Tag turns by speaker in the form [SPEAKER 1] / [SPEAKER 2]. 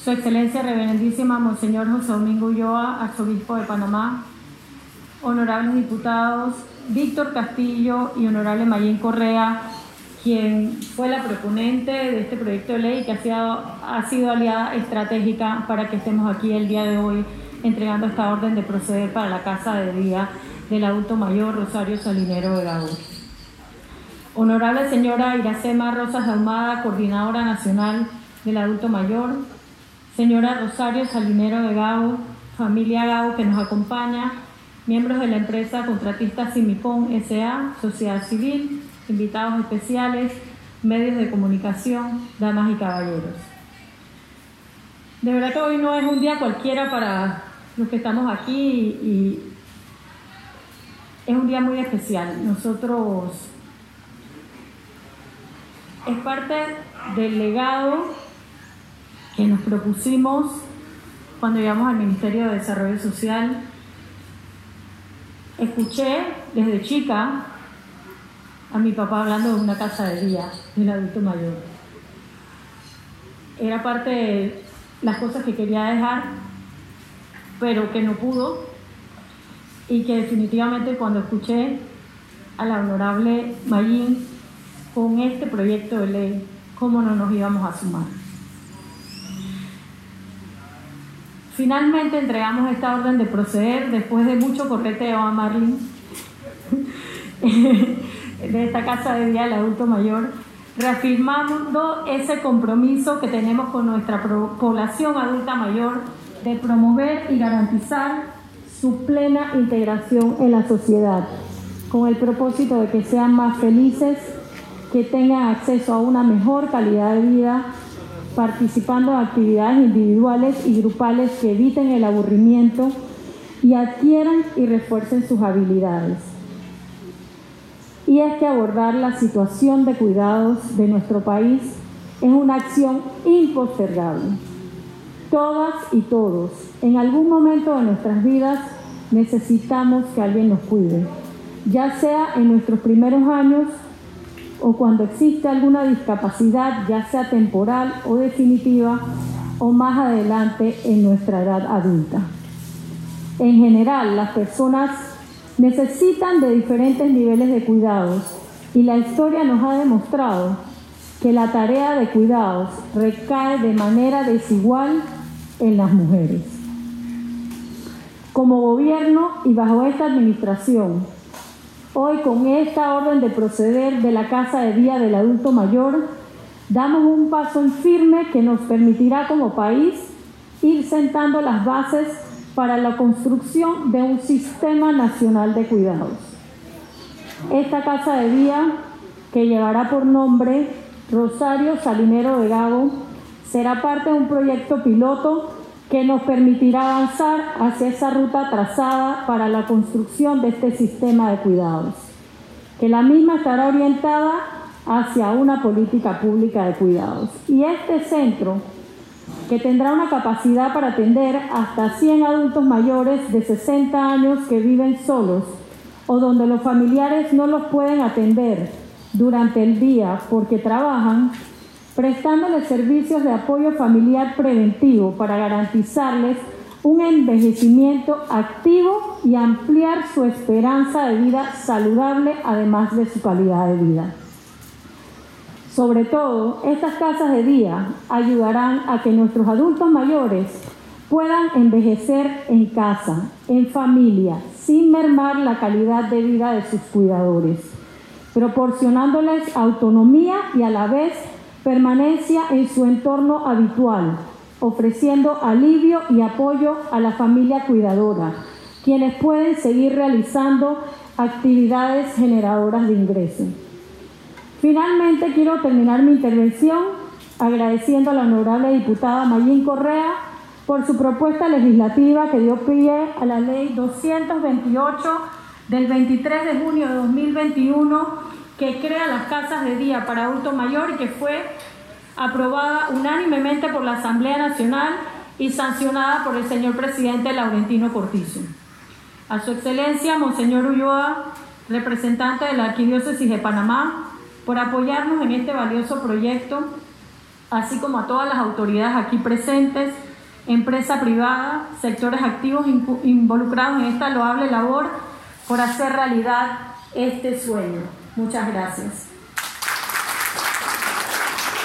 [SPEAKER 1] Su Excelencia Reverendísima Monseñor José Domingo Ulloa, Arzobispo de Panamá, honorables diputados Víctor Castillo y honorable Mayín Correa, quien fue la proponente de este proyecto de ley que ha sido aliada estratégica para que estemos aquí el día de hoy entregando esta orden de proceder para la casa de día del adulto mayor Rosario Salinero de Gabo. Honorable señora Iracema Rosas Ahumada, Coordinadora Nacional del Adulto Mayor, señora Rosario Salinero de Gabo, familia Gabo que nos acompaña, miembros de la empresa contratista Simipón S.A., sociedad civil, invitados especiales, medios de comunicación, damas y caballeros. De verdad que hoy no es un día cualquiera para los que estamos aquí y es un día muy especial. Nosotros, es parte del legado que nos propusimos cuando llegamos al Ministerio de Desarrollo Social. Escuché desde chica a mi papá hablando de una casa de día del adulto mayor. Era parte de las cosas que quería dejar, pero que no pudo, y que definitivamente cuando escuché a la honorable Mayín con este proyecto de ley, cómo no nos íbamos a sumar. Finalmente entregamos esta orden de proceder después de mucho correteo a Marlene de esta casa de día del adulto mayor, reafirmando ese compromiso que tenemos con nuestra población adulta mayor de promover y garantizar su plena integración en la sociedad, con el propósito de que sean más felices, que tengan acceso a una mejor calidad de vida, participando en actividades individuales y grupales que eviten el aburrimiento y adquieran y refuercen sus habilidades. Y es que abordar la situación de cuidados de nuestro país es una acción impostergable. Todas y todos, en algún momento de nuestras vidas, necesitamos que alguien nos cuide, ya sea en nuestros primeros años o cuando existe alguna discapacidad, ya sea temporal o definitiva, o más adelante en nuestra edad adulta. En general, las personas necesitan de diferentes niveles de cuidados y la historia nos ha demostrado que la tarea de cuidados recae de manera desigual en las mujeres. Como gobierno y bajo esta administración, hoy con esta orden de proceder de la casa de día del adulto mayor, damos un paso en firme que nos permitirá como país ir sentando las bases para la construcción de un sistema nacional de cuidados. Esta casa de día, que llevará por nombre Rosario Salinero de Gabo, será parte de un proyecto piloto que nos permitirá avanzar hacia esa ruta trazada para la construcción de este sistema de cuidados, que la misma estará orientada hacia una política pública de cuidados. Y este centro, que tendrá una capacidad para atender hasta 100 adultos mayores de 60 años que viven solos o donde los familiares no los pueden atender durante el día porque trabajan, prestándoles servicios de apoyo familiar preventivo para garantizarles un envejecimiento activo y ampliar su esperanza de vida saludable, además de su calidad de vida. Sobre todo, estas casas de día ayudarán a que nuestros adultos mayores puedan envejecer en casa, en familia, sin mermar la calidad de vida de sus cuidadores, proporcionándoles autonomía y a la vez permanencia en su entorno habitual, ofreciendo alivio y apoyo a la familia cuidadora, quienes pueden seguir realizando actividades generadoras de ingresos. Finalmente, quiero terminar mi intervención agradeciendo a la honorable diputada Mayín Correa por su propuesta legislativa que dio pie a la Ley 228 del 23 de junio de 2021, que crea las casas de día para adulto mayor y que fue aprobada unánimemente por la Asamblea Nacional y sancionada por el señor presidente Laurentino Cortizo. A su excelencia, Monseñor Ulloa, representante de la Arquidiócesis de Panamá, por apoyarnos en este valioso proyecto, así como a todas las autoridades aquí presentes, empresa privada, sectores activos involucrados en esta loable labor por hacer realidad este sueño. Muchas gracias.